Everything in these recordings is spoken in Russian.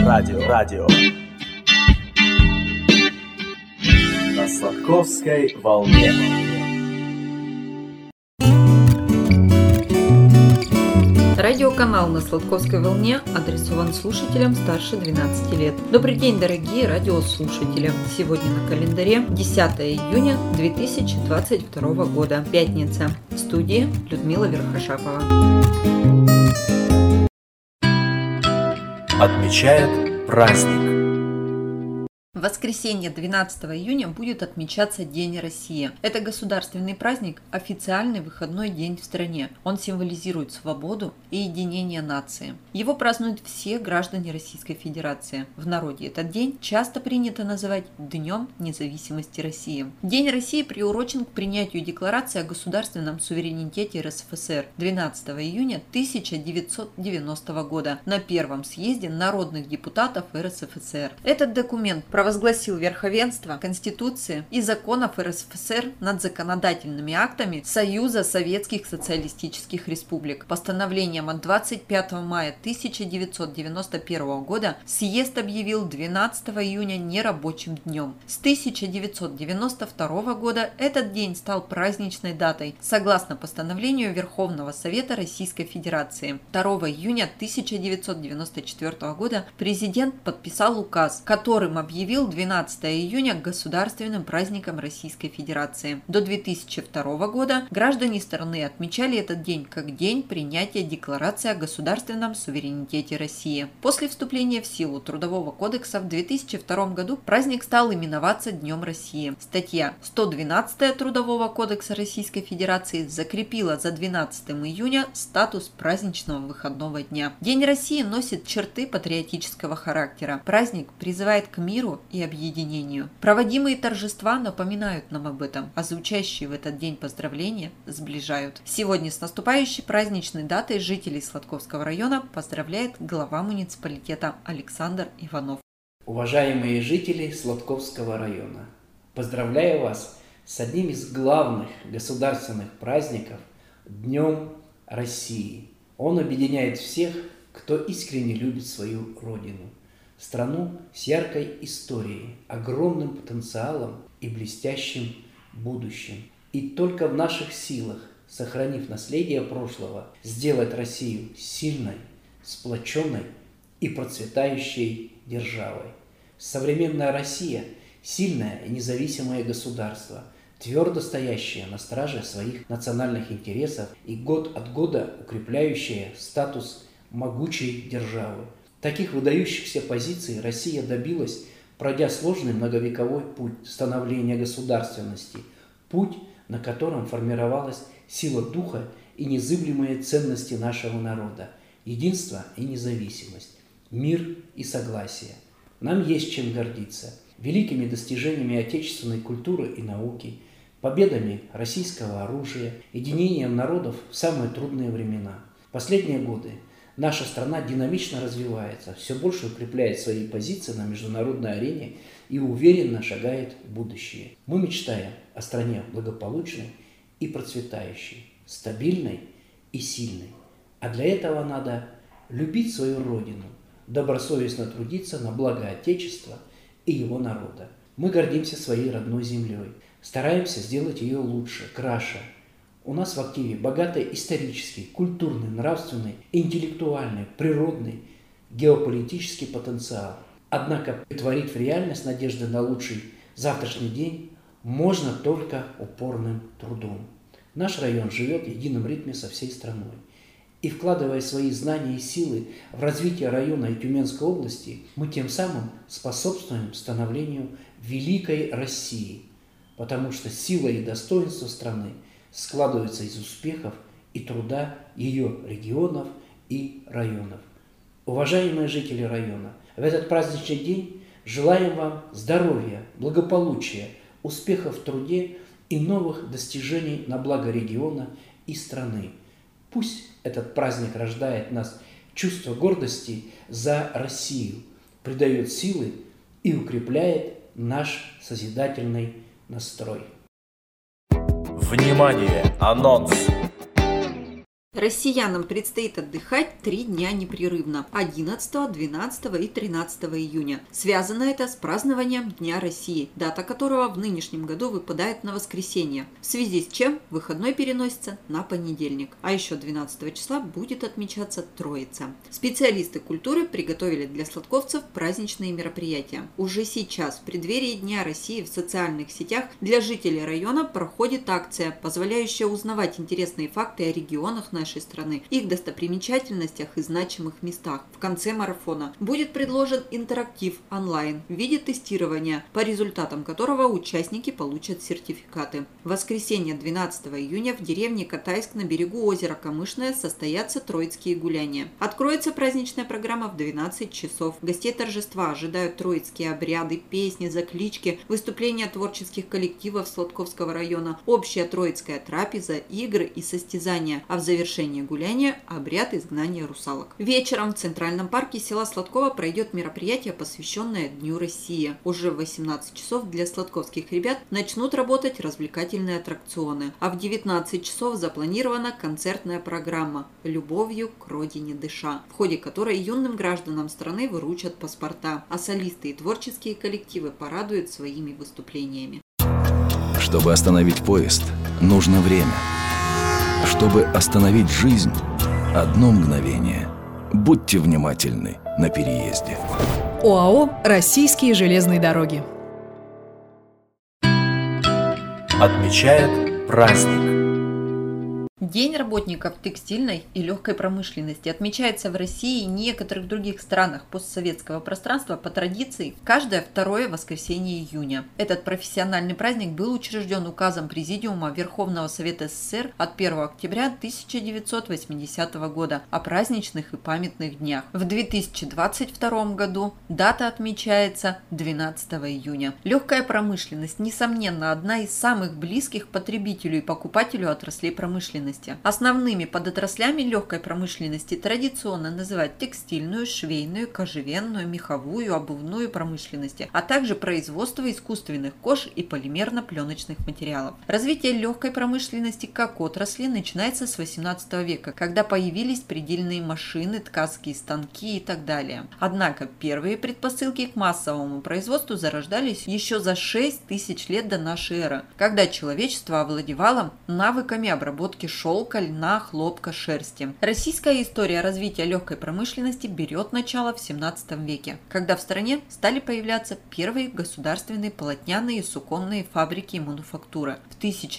Радио. На Сладковской волне. Радиоканал на Сладковской волне адресован слушателям старше 12 лет. Добрый день, дорогие радиослушатели! Сегодня на календаре 10 июня 2022 года, пятница. В студии Людмила Верхошапова. Отмечает праздник. В воскресенье 12 июня будет отмечаться День России. Это государственный праздник, официальный выходной день в стране. Он символизирует свободу и единение нации. Его празднуют все граждане Российской Федерации. В народе этот день часто принято называть Днем независимости России. День России приурочен к принятию Декларации о государственном суверенитете РСФСР 12 июня 1990 года на Первом съезде народных депутатов РСФСР. Этот документ провозгласил верховенство Конституции и законов РСФСР над законодательными актами Союза Советских Социалистических Республик. Постановлением от 25 мая 1991 года съезд объявил 12 июня нерабочим днем. С 1992 года этот день стал праздничной датой, согласно постановлению Верховного Совета Российской Федерации. 2 июня 1994 года президент подписал указ, которым объявил 12 июня государственным праздником Российской Федерации. До 2002 года граждане страны отмечали этот день как день принятия Декларации о государственном суверенитете России. После вступления в силу Трудового кодекса в 2002 году праздник стал именоваться Днем России. Статья 112 Трудового кодекса Российской Федерации закрепила за 12 июня статус праздничного выходного дня. День России носит черты патриотического характера. Праздник призывает к миру и объединению. Проводимые торжества напоминают нам об этом, а звучащие в этот день поздравления сближают. Сегодня с наступающей праздничной датой жителей Сладковского района поздравляет глава муниципалитета Александр Иванов. Уважаемые жители Сладковского района, поздравляю вас с одним из главных государственных праздников – Днем России. Он объединяет всех, кто искренне любит свою родину. Страну с яркой историей, огромным потенциалом и блестящим будущим. И только в наших силах, сохранив наследие прошлого, сделать Россию сильной, сплоченной и процветающей державой. Современная Россия – сильное и независимое государство, твердо стоящее на страже своих национальных интересов и год от года укрепляющее статус могучей державы. Таких выдающихся позиций Россия добилась, пройдя сложный многовековой путь становления государственности, путь, на котором формировалась сила духа и незыблемые ценности нашего народа, единство и независимость, мир и согласие. Нам есть чем гордиться великими достижениями отечественной культуры и науки, победами российского оружия, единением народов в самые трудные времена. В последние годы наша страна динамично развивается, все больше укрепляет свои позиции на международной арене и уверенно шагает в будущее. Мы мечтаем о стране благополучной и процветающей, стабильной и сильной. А для этого надо любить свою родину, добросовестно трудиться на благо Отечества и его народа. Мы гордимся своей родной землей, стараемся сделать ее лучше, краше. У нас в активе богатый исторический, культурный, нравственный, интеллектуальный, природный, геополитический потенциал. Однако претворить в реальность надежды на лучший завтрашний день можно только упорным трудом. Наш район живет в едином ритме со всей страной. И вкладывая свои знания и силы в развитие района и Тюменской области, мы тем самым способствуем становлению великой России, потому что сила и достоинство страны складывается из успехов и труда ее регионов и районов. Уважаемые жители района, в этот праздничный день желаем вам здоровья, благополучия, успехов в труде и новых достижений на благо региона и страны. Пусть этот праздник рождает в нас чувство гордости за Россию, придает силы и укрепляет наш созидательный настрой. Внимание! Анонс! Россиянам предстоит отдыхать 3 дня непрерывно – 11, 12 и 13 июня. Связано это с празднованием Дня России, дата которого в нынешнем году выпадает на воскресенье, в связи с чем выходной переносится на понедельник. А еще 12 числа будет отмечаться Троица. Специалисты культуры приготовили для сладковцев праздничные мероприятия. Уже сейчас, в преддверии Дня России, в социальных сетях для жителей района проходит акция, позволяющая узнавать интересные факты о регионах нашей страны, их достопримечательностях и значимых местах. В конце марафона будет предложен интерактив онлайн в виде тестирования, по результатам которого участники получат сертификаты. В воскресенье 12 июня в деревне Катайск на берегу озера Камышное состоятся Троицкие гуляния. Откроется праздничная программа в 12 часов. Гостей торжества ожидают троицкие обряды, песни, заклички, выступления творческих коллективов Сладковского района, общая троицкая трапеза, игры и состязания, а в завершении гуляния – обряд изгнания русалок. Вечером в Центральном парке села Сладково пройдет мероприятие, посвященное Дню России. Уже в 18 часов для сладковских ребят начнут работать развлекательные аттракционы, а в 19 часов запланирована концертная программа «Любовью к родине дыша», в ходе которой юным гражданам страны вручат паспорта, а солисты и творческие коллективы порадуют своими выступлениями. Чтобы остановить поезд, нужно время. Чтобы остановить жизнь, одно мгновение. Будьте внимательны на переезде. ОАО «Российские железные дороги». Отмечает праздник. День работников текстильной и легкой промышленности отмечается в России и некоторых других странах постсоветского пространства по традиции каждое второе воскресенье июня. Этот профессиональный праздник был учрежден указом Президиума Верховного Совета СССР от 1 октября 1980 года о праздничных и памятных днях. В 2022 году дата отмечается 12 июня. Легкая промышленность, несомненно, одна из самых близких потребителю и покупателю отраслей промышленности. Основными подотраслями легкой промышленности традиционно называют текстильную, швейную, кожевенную, меховую, обувную промышленности, а также производство искусственных кож и полимерно-пленочных материалов. Развитие легкой промышленности как отрасли начинается с 18 века, когда появились предельные машины, ткацкие станки и так далее. Однако первые предпосылки к массовому производству зарождались еще за 6 тысяч лет до нашей эры, когда человечество овладевало навыками обработки шелка, льна, хлопка, шерсти. Российская история развития легкой промышленности берет начало в 17 веке, когда в стране стали появляться первые государственные полотняные и суконные фабрики и мануфактуры. В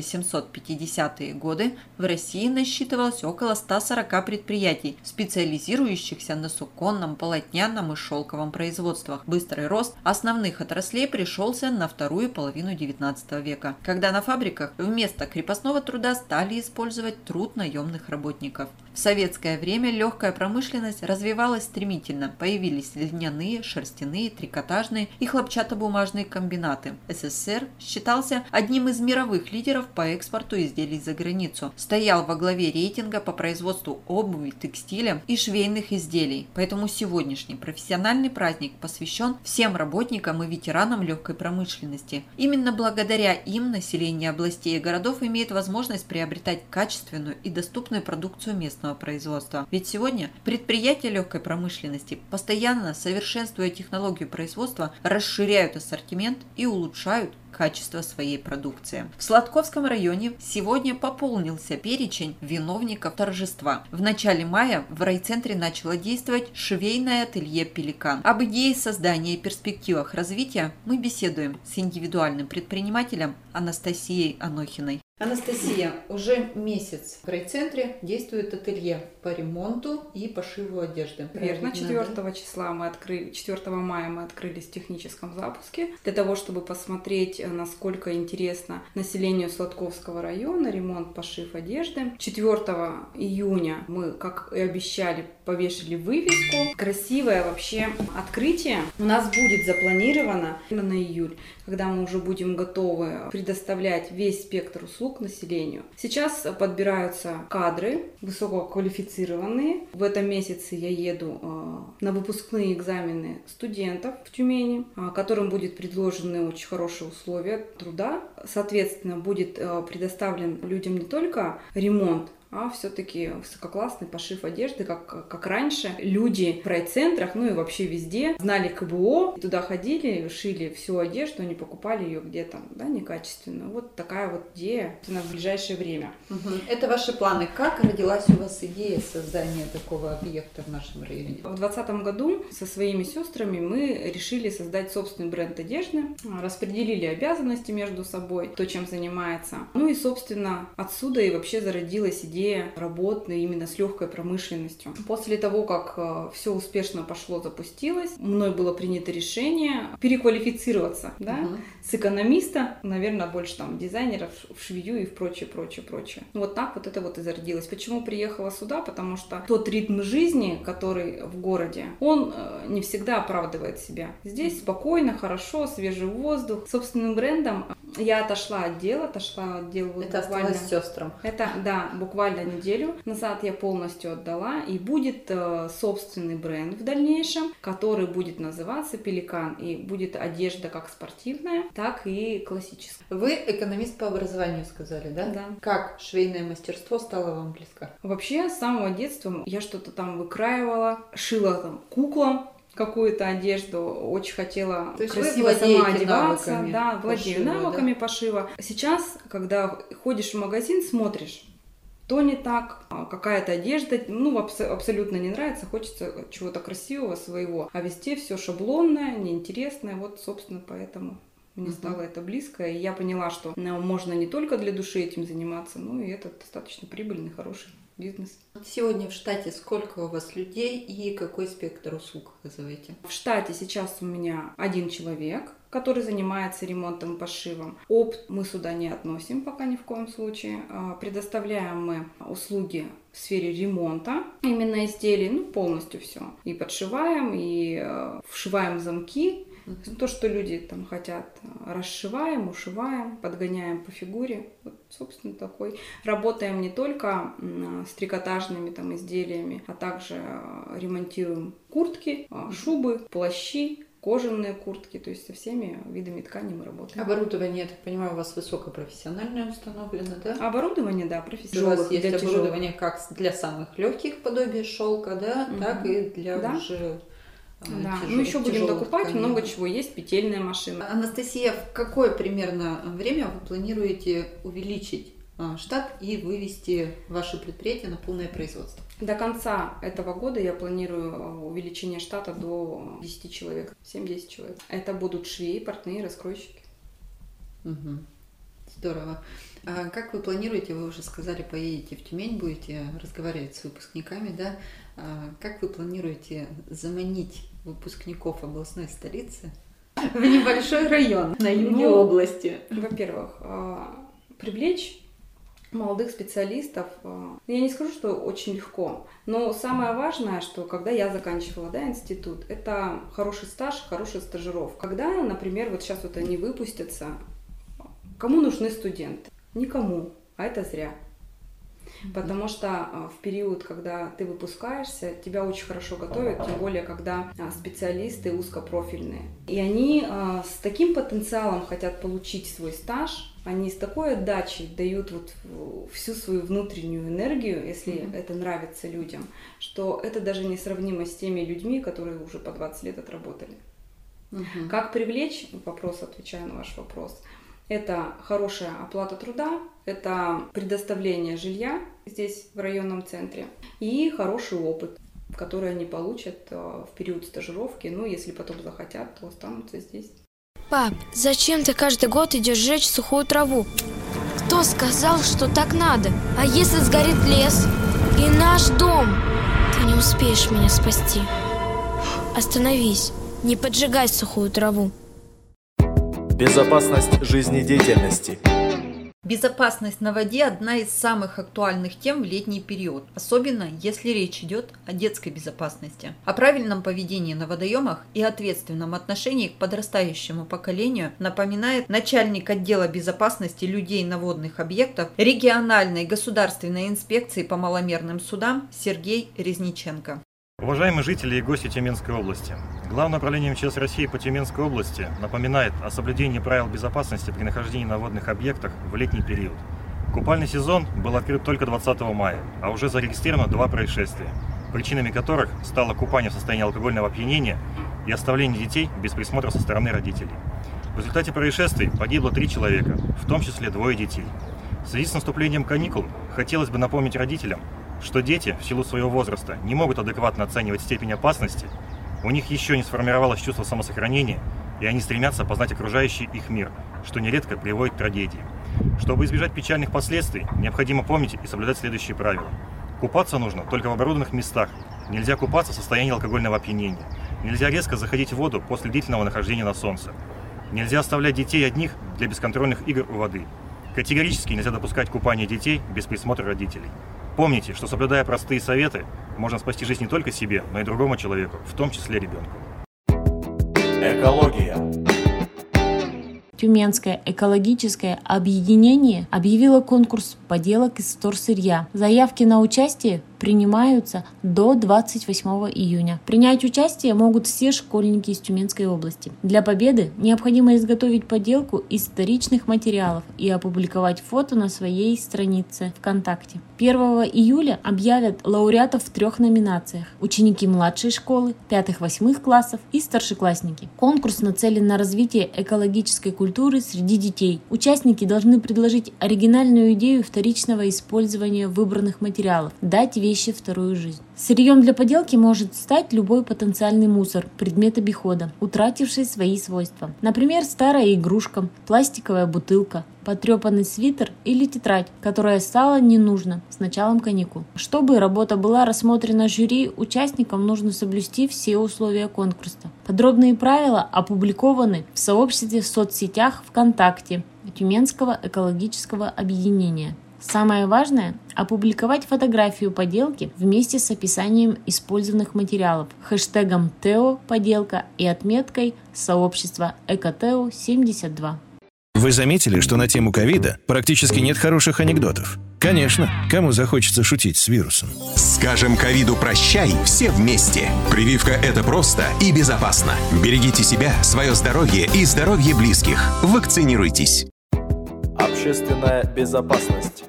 1750-е годы в России насчитывалось около 140 предприятий, специализирующихся на суконном, полотняном и шелковом производствах. Быстрый рост основных отраслей пришелся на вторую половину 19 века, когда на фабриках вместо крепостного труда стали использовать труд наемных работников. В советское время легкая промышленность развивалась стремительно. Появились льняные, шерстяные, трикотажные и хлопчатобумажные комбинаты. СССР считался одним из мировых лидеров по экспорту изделий за границу. Стоял во главе рейтинга по производству обуви, текстиля и швейных изделий. Поэтому сегодняшний профессиональный праздник посвящен всем работникам и ветеранам легкой промышленности. Именно благодаря им население областей и городов имеет возможность приобретать качественную и доступную продукцию местного производства. Ведь сегодня предприятия легкой промышленности, постоянно совершенствуя технологию производства, расширяют ассортимент и улучшают качество своей продукции. В Сладковском районе сегодня пополнился перечень виновников торжества. В начале мая в райцентре начало действовать швейное ателье «Пеликан». Об идее создания и перспективах развития мы беседуем с индивидуальным предпринимателем Анастасией Анохиной. Анастасия, уже месяц в райцентре действует ателье по ремонту и пошиву одежды. Верно, 4 мая мы открылись в техническом запуске для того, чтобы посмотреть, насколько интересно населению Сладковского района ремонт, пошив одежды. 4 июня мы, как и обещали, повешали вывеску. Красивое вообще открытие у нас будет запланировано на июль, когда мы уже будем готовы предоставлять весь спектр услуг населению. Сейчас подбираются кадры высококвалифицированные. В этом месяце я еду на выпускные экзамены студентов в Тюмени, которым будет предложены очень хорошие условия труда. Соответственно, будет предоставлен людям не только ремонт, а все-таки высококлассный пошив одежды, как раньше. Люди в райцентрах, ну и вообще везде знали КБО, туда ходили, шили всю одежду, они покупали ее где-то, да, некачественно. Вот такая вот идея в ближайшее время. Это ваши планы. Как родилась у вас идея создания такого объекта в нашем районе? В 2020 году со своими сестрами мы решили создать собственный бренд одежды, распределили обязанности между собой, кто чем занимается. Ну и, собственно, отсюда и вообще зародилась идея работы именно с легкой промышленностью. После того, как все успешно пошло, запустилось, мной было принято решение переквалифицироваться, да, с экономиста, наверное, больше там дизайнеров, в швею и в прочее. Вот так вот это вот и зародилось. Почему приехала сюда? Потому что тот ритм жизни, который в городе, он не всегда оправдывает себя. Здесь спокойно, хорошо, свежий воздух. Собственным брендом я отошла от дела вот это буквально... осталось сестрам. Это, да, буквально неделю назад я полностью отдала, и будет собственный бренд в дальнейшем, который будет называться Пеликан, и будет одежда как спортивная, так и классическая. Вы экономист по образованию, сказали, да? Да. Как швейное мастерство стало вам близко? Вообще, с самого детства я что-то там выкраивала, шила там куклам какую-то одежду, очень хотела красиво сама одеваться. Да, владею навыками пошива. Сейчас, когда ходишь в магазин, смотришь, то не так, какая-то одежда, абсолютно не нравится, хочется чего-то красивого своего, а везде все шаблонное, неинтересное, вот, собственно, поэтому мне стало это близко, и я поняла, что можно не только для души этим заниматься, но и это достаточно прибыльный, хороший бизнес. Сегодня в штате сколько у вас людей и какой спектр услуг оказываете? В штате сейчас у меня 1 человек, который занимается ремонтом и пошивом. Опт мы сюда не относим пока ни в коем случае. Предоставляем мы услуги в сфере ремонта, именно изделий, полностью все. И подшиваем, и вшиваем замки. То, что люди там хотят, расшиваем, ушиваем, подгоняем по фигуре. Вот, собственно, такой. Работаем не только с трикотажными там изделиями, а также ремонтируем куртки, шубы, плащи, кожаные куртки, то есть со всеми видами ткани мы работаем. Оборудование, я так понимаю, у вас высокопрофессиональное установлено, да? Оборудование, да, профессиональное. У вас есть оборудование как для самых легких подобий шелка, да, так и для уже... Да, мы еще будем докупать тканей. Много чего. Есть петельная машина. Анастасия, в какое примерно время вы планируете увеличить штат и вывести ваше предприятие на полное производство? До конца этого года я планирую увеличение штата до 10 человек, 7-10 человек. Это будут швеи, портные, раскройщики. Здорово. А как вы планируете, вы уже сказали, поедете в Тюмень, будете разговаривать с выпускниками, да? Как вы планируете заманить выпускников областной столицы в небольшой район на юге области? Во-первых, привлечь молодых специалистов, я не скажу, что очень легко, но самое важное, что когда я заканчивала, да, институт, это хороший стаж, хорошая стажировка. Когда, например, вот сейчас вот они выпустятся, кому нужны студенты? Никому, а это зря. Потому что в период, когда ты выпускаешься, тебя очень хорошо готовят, тем более, когда специалисты узкопрофильные. И они с таким потенциалом хотят получить свой стаж, они с такой отдачей дают вот всю свою внутреннюю энергию, если это нравится людям, что это даже несравнимо с теми людьми, которые уже по 20 лет отработали. Как привлечь? Вопрос, отвечаю на ваш вопрос. Это хорошая оплата труда, это предоставление жилья здесь, в районном центре, и хороший опыт, который они получат в период стажировки. Ну, если потом захотят, то останутся здесь. Пап, зачем ты каждый год идешь жечь сухую траву? Кто сказал, что так надо? А если сгорит лес и наш дом? Ты не успеешь меня спасти. Остановись, не поджигай сухую траву. Безопасность жизнедеятельности. Безопасность на воде – одна из самых актуальных тем в летний период, особенно если речь идет о детской безопасности. О правильном поведении на водоемах и ответственном отношении к подрастающему поколению напоминает начальник отдела безопасности людей на водных объектах региональной государственной инспекции по маломерным судам Сергей Резниченко. Уважаемые жители и гости Тюменской области, Главное управление МЧС России по Тюменской области напоминает о соблюдении правил безопасности при нахождении на водных объектах в летний период. Купальный сезон был открыт только 20 мая, а уже зарегистрировано 2 происшествия, причинами которых стало купание в состоянии алкогольного опьянения и оставление детей без присмотра со стороны родителей. В результате происшествий погибло 3 человека, в том числе 2 детей. В связи с наступлением каникул хотелось бы напомнить родителям, что дети в силу своего возраста не могут адекватно оценивать степень опасности, у них еще не сформировалось чувство самосохранения, и они стремятся познать окружающий их мир, что нередко приводит к трагедии. Чтобы избежать печальных последствий, необходимо помнить и соблюдать следующие правила. Купаться нужно только в оборудованных местах. Нельзя купаться в состоянии алкогольного опьянения. Нельзя резко заходить в воду после длительного нахождения на солнце. Нельзя оставлять детей одних для бесконтрольных игр у воды. Категорически нельзя допускать купание детей без присмотра родителей. Помните, что соблюдая простые советы, можно спасти жизнь не только себе, но и другому человеку, в том числе ребенку. Экология. Тюменское экологическое объединение объявило конкурс поделок из вторсырья. Заявки на участие принимаются до 28 июня. Принять участие могут все школьники из Тюменской области. Для победы необходимо изготовить поделку из вторичных материалов и опубликовать фото на своей странице ВКонтакте. 1 июля объявят лауреатов в 3 номинациях: ученики младшей школы, 5-8 классов и старшеклассники. Конкурс нацелен на развитие экологической культуры среди детей. Участники должны предложить оригинальную идею вторичного использования выбранных материалов, дать вещи вторую жизнь. Сырьем для поделки может стать любой потенциальный мусор, предмет обихода, утративший свои свойства. Например, старая игрушка, пластиковая бутылка, потрепанный свитер или тетрадь, которая стала ненужна с началом каникул. Чтобы работа была рассмотрена жюри, участникам нужно соблюсти все условия конкурса. Подробные правила опубликованы в сообществе в соцсетях ВКонтакте Тюменского экологического объединения. Самое важное – опубликовать фотографию поделки вместе с описанием использованных материалов, хэштегом ТЭО поделка и отметкой сообщества ЭкоТЭО72. Вы заметили, что на тему ковида практически нет хороших анекдотов? Конечно, кому захочется шутить с вирусом. Скажем ковиду «прощай» все вместе. Прививка – это просто и безопасно. Берегите себя, свое здоровье и здоровье близких. Вакцинируйтесь. Общественная безопасность.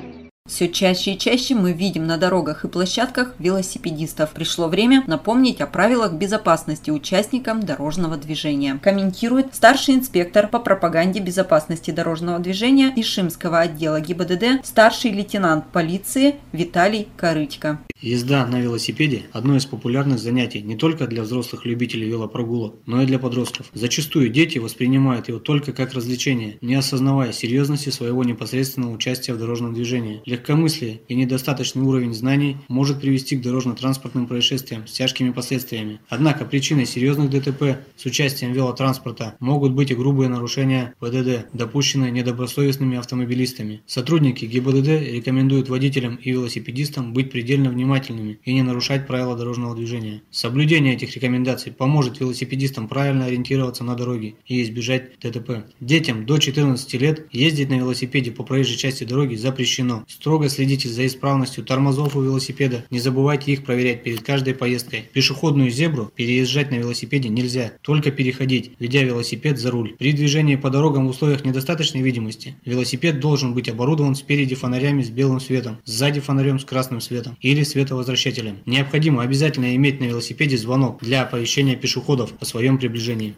Все чаще и чаще мы видим на дорогах и площадках велосипедистов. Пришло время напомнить о правилах безопасности участникам дорожного движения. Комментирует старший инспектор по пропаганде безопасности дорожного движения Ишимского отдела ГИБДД, старший лейтенант полиции Виталий Корытько. Езда на велосипеде – одно из популярных занятий не только для взрослых любителей велопрогулок, но и для подростков. Зачастую дети воспринимают его только как развлечение, не осознавая серьезности своего непосредственного участия в дорожном движении. Легкомыслие и недостаточный уровень знаний может привести к дорожно-транспортным происшествиям с тяжкими последствиями. Однако причиной серьезных ДТП с участием велотранспорта могут быть и грубые нарушения ПДД, допущенные недобросовестными автомобилистами. Сотрудники ГИБДД рекомендуют водителям и велосипедистам быть предельно внимательными и не нарушать правила дорожного движения. Соблюдение этих рекомендаций поможет велосипедистам правильно ориентироваться на дороге и избежать ДТП. Детям до 14 лет ездить на велосипеде по проезжей части дороги запрещено. Строго следите за исправностью тормозов у велосипеда, не забывайте их проверять перед каждой поездкой. Пешеходную зебру переезжать на велосипеде нельзя, только переходить, ведя велосипед за руль. При движении по дорогам в условиях недостаточной видимости велосипед должен быть оборудован спереди фонарями с белым светом, сзади фонарем с красным светом или световозвращателем. Необходимо обязательно иметь на велосипеде звонок для оповещения пешеходов о своем приближении.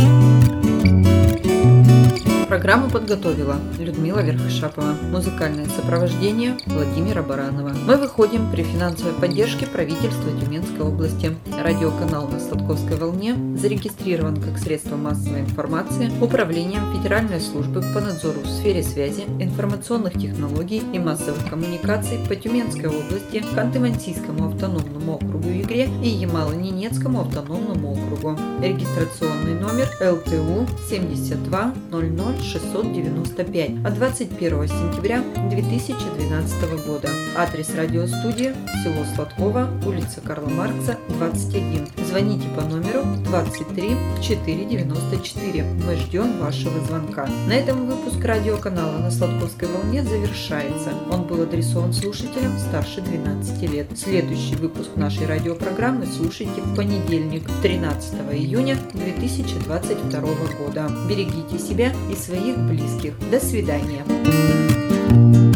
Программу подготовила Людмила Верхошапова. Музыкальное сопровождение Владимира Баранова. Мы выходим при финансовой поддержке правительства Тюменской области. Радиоканал на Сладковской волне зарегистрирован как средство массовой информации Управлением Федеральной службы по надзору в сфере связи, информационных технологий и массовых коммуникаций по Тюменской области, Ханты-Мансийскому автономному округу Югре и Ямало-Ненецкому автономному округу. Регистрационный номер ЛТУ 72 00 695 от 21 сентября 2012 года. Адрес радиостудии – село Сладково, улица Карла Маркса, 21. Звоните по номеру 23 494. Мы ждем вашего звонка. На этом выпуск радиоканала на Сладковской волне завершается. Он был адресован слушателям старше 12 лет. Следующий выпуск нашей радиопрограммы слушайте в понедельник, 13 июня 2022 года. Берегите себя и своих близких. До свидания.